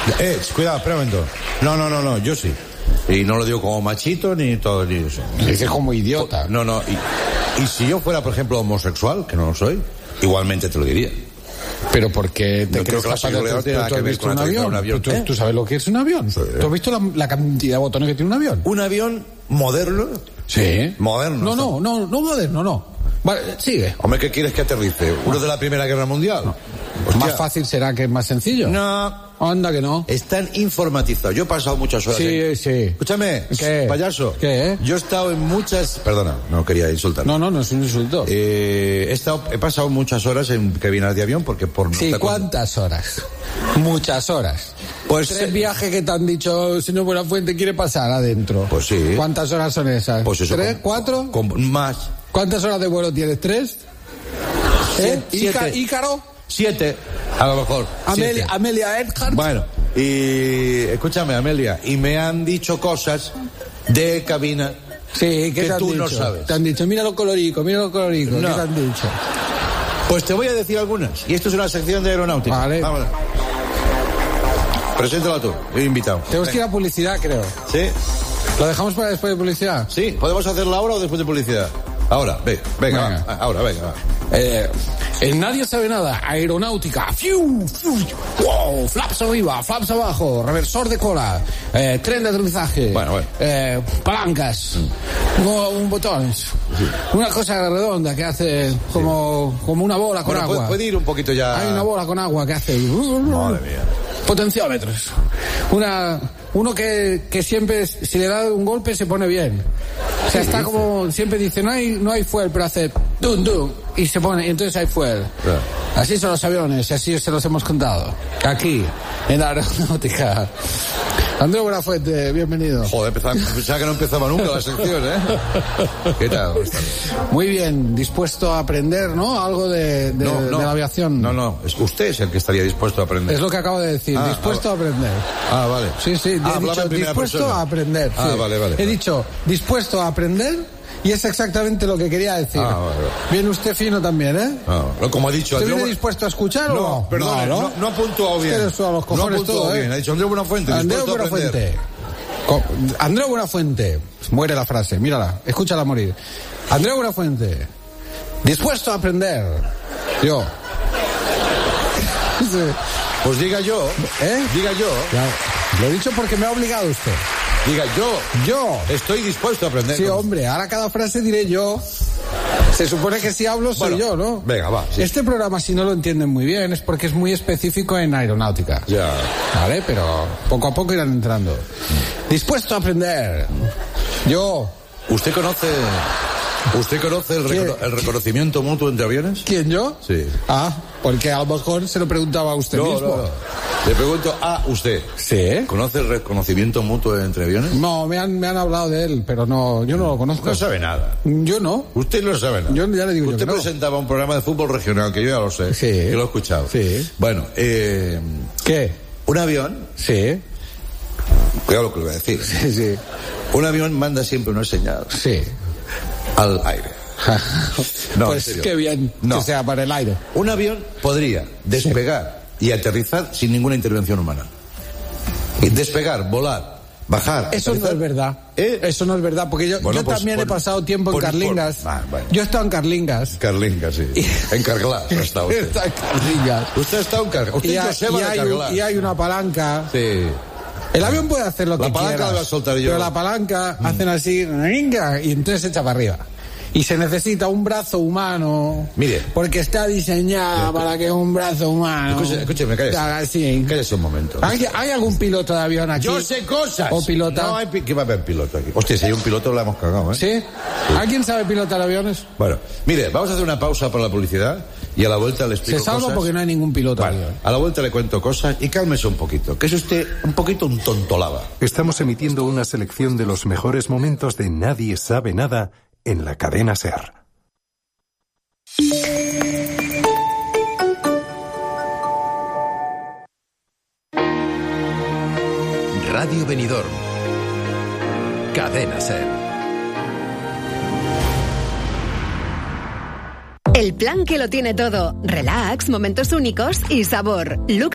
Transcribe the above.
Cuidado, espera un momento. No, yo sí. Y no lo digo como machito ni todo ni eso. Dices como idiota. No. Y si yo fuera, por ejemplo, homosexual, que no lo soy, igualmente te lo diría. Pero ¿por qué te no crees capaz de hacer? ¿Tú has visto un avión? ¿Tú sabes lo que es un avión? Sí. ¿Tú has visto la cantidad de botones que tiene un avión? ¿Un avión moderno? Sí. Moderno. No moderno, no. Vale, sigue. Hombre, ¿qué quieres que aterrice? ¿Uno de la Primera Guerra Mundial? No. ¿Más fácil será que es más sencillo? No. Anda que no. Están informatizados. Yo he pasado muchas horas. Sí. Escúchame, ¿Qué? Payaso. ¿Qué? Yo he estado en muchas... Perdona, no quería insultar. No es un insulto. He pasado muchas horas en cabinas de avión porque por... Sí, ¿cuántas horas? Muchas horas. Pues 3 viajes que te han dicho, señor Buenafuente, quiere pasar adentro. Pues sí. ¿Cuántas horas son esas? Pues eso. ¿3, 4? Más. ¿Cuántas horas de vuelo tienes? 3. 7. ¿Ícaro? 7, a lo mejor. Amelia Earhart. Bueno, y escúchame, Amelia, y me han dicho cosas de cabina sí, que tú no sabes. Te han dicho, mira lo colorico. No. ¿Qué te han dicho? Pues te voy a decir algunas. Y esto es una sección de aeronáutica. Vale. Vámonos. Preséntala tú, he invitado. Tenemos que ir a publicidad, creo. ¿Sí? ¿Lo dejamos para después de publicidad? Sí, ¿podemos hacerla ahora o después de publicidad? Ahora, venga. Ahora, venga. En Nadie Sabe Nada, aeronáutica, wow, flaps arriba, flaps abajo, reversor de cola, tren de aterrizaje, bueno. Palancas, botones, sí. Una cosa redonda que hace como una bola con agua. Puede ir un poquito ya. Hay una bola con agua que hace. Madre mía. Potenciómetros. Uno que siempre, si le da un golpe, se pone bien. O sea, está como, siempre dice, no hay fuel, pero hace dum, y se pone, y entonces hay fuel. Claro. Así son los aviones, y así se los hemos contado. Aquí, en la aeronáutica. Andreu Buenafuente, bienvenido. Joder, pensaba que no empezaba nunca la sección, ¿eh? ¿Qué tal? Muy bien, dispuesto a aprender, ¿no? Algo de la aviación. No, usted es el que estaría dispuesto a aprender. Es lo que acabo de decir, dispuesto a aprender. Vale. Sí, he dicho dispuesto persona. a aprender. Sí. Vale. He dicho dispuesto a aprender y es exactamente lo que quería decir. Vale. Viene usted fino también, ¿eh? Como ha dicho... ¿Usted viene dispuesto a escuchar o no? Perdón, no ha puntuado bien. Usted a los cojones no ha puntuado todo, bien. Ha dicho Andreu Buenafuente, dispuesto a aprender. Andreu Buenafuente. Muere la frase, mírala, escúchala morir. Andreu Buenafuente. Dispuesto a aprender. Yo. Sí. Pues diga yo. Diga yo. Ya, lo he dicho porque me ha obligado usted. Diga yo. Estoy dispuesto a aprender. Sí, hombre, ahora cada frase diré yo. Se supone que si hablo soy yo, ¿no? Venga, va. Sí. Este programa, si no lo entienden muy bien, es porque es muy específico en aeronáutica. Ya. Vale, pero poco a poco irán entrando. Dispuesto a aprender. Yo. ¿Usted conoce el reconocimiento mutuo entre aviones? ¿Quién, yo? Sí. Porque a lo mejor se lo preguntaba a usted mismo. No. Le pregunto a usted. ¿Sí? ¿Conoce el reconocimiento mutuo entre aviones? No, me han hablado de él, pero no, yo no lo conozco. No sabe nada. Yo no. Usted no sabe nada. Yo ya le digo Usted yo que no. presentaba un programa de fútbol regional, que yo ya lo sé. Sí. Que lo he escuchado. Sí. Bueno, ¿qué? Un avión. Sí. Cuidado lo que le voy a decir. Sí. Un avión manda siempre una señal. Sí. Al aire. No, pues qué bien que sea para el aire. Un avión podría despegar y aterrizar sin ninguna intervención humana. Y despegar, volar, bajar. Eso aterrizar. no es verdad. Eso no es verdad, porque yo también he pasado tiempo en Carlingas. Bueno. Yo he estado en Carlingas. Carlingas, sí. En Carglass ha estado usted. Está en Carlingas. Usted ha estado en Carglass. Y hay una palanca. Sí. El avión puede hacer lo que quiera. La palanca la voy a soltar yo. Pero la palanca hacen así, y entonces se echa para arriba. Y se necesita un brazo humano. Mire. Porque está diseñada para que un brazo humano. Escúcheme, cállese. Cállese un momento. ¿Hay algún piloto de avión aquí? Yo sé cosas. ¿O pilota? No hay ¿qué va a haber piloto aquí? Hostia, si hay un piloto la hemos cagado, ¿eh? ¿Sí? ¿Alguien sabe pilotar aviones? Bueno, mire, vamos a hacer una pausa para la publicidad y a la vuelta le explico cosas. Se salva porque no hay ningún piloto de avión. A la vuelta le cuento cosas y cálmese un poquito, que es usted un poquito un tontolaba. Estamos emitiendo una selección de los mejores momentos de Nadie Sabe Nada en la cadena SER. Radio Benidorm. Cadena SER. El plan que lo tiene todo. Relax, momentos únicos y sabor. Look